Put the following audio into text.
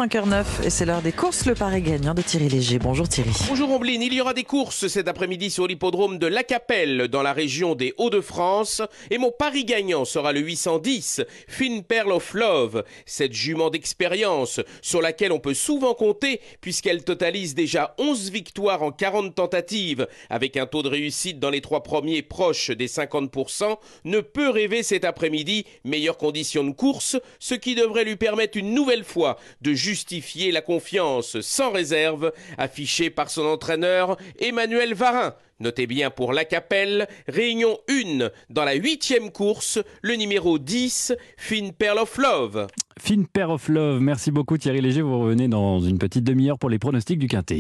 5h09 et c'est l'heure des courses. Le pari gagnant de Thierry Léger. Bonjour Thierry. Bonjour Ombline, il y aura des courses cet après-midi sur l'hippodrome de La Capelle dans la région des Hauts-de-France et mon pari gagnant sera le 810 Fine Pearl of Love, cette jument d'expérience sur laquelle on peut souvent compter puisqu'elle totalise déjà 11 victoires en 40 tentatives avec un taux de réussite dans les 3 premiers proche des 50%, ne peut rêver cet après-midi meilleures conditions de course, ce qui devrait lui permettre une nouvelle fois de justifier la confiance sans réserve affichée par son entraîneur Emmanuel Varin. Notez bien pour La Capelle, réunion 1 dans la 8e course, le numéro 10, Fine Pearl of Love. Fine Pearl of Love, merci beaucoup Thierry Léger, vous revenez dans une petite demi-heure pour les pronostics du Quintet.